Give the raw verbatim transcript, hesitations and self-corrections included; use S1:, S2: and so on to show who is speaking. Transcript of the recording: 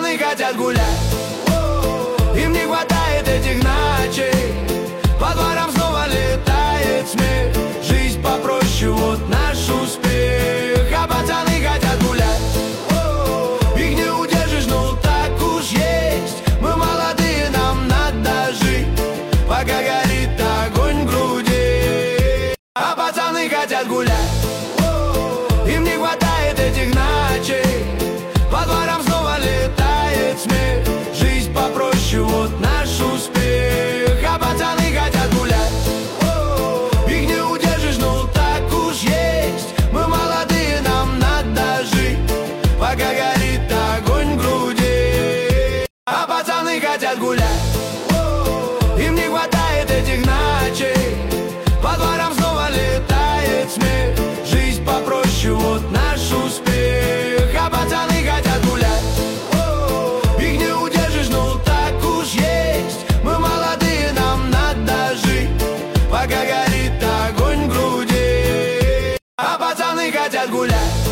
S1: пацаны хотят гулять, им не хватает этих ночей. По дворам снова летает смех, жизнь попроще, вот наш успех. А пацаны хотят гулять, их не удержишь, ну так уж есть. Мы молодые, нам надо жить, пока горит огонь в груди. А пацаны хотят гулять, им не хватает этих ночей. По дворам снова летает смех, жизнь попроще, вот наш успех. А пацаны хотят гулять, их не удержишь, ну так уж есть. Мы молодые, нам надо жить, пока горит огонь в груди. А пацаны хотят гулять, им не хватает этих ночей. По дворам снова летает смех, жизнь попроще, вот наш успех. А пацаны хотят гулять, их не удержишь, ну так уж есть. Мы молодые, нам надо жить, пока горит огонь в груди. А пацаны хотят гулять,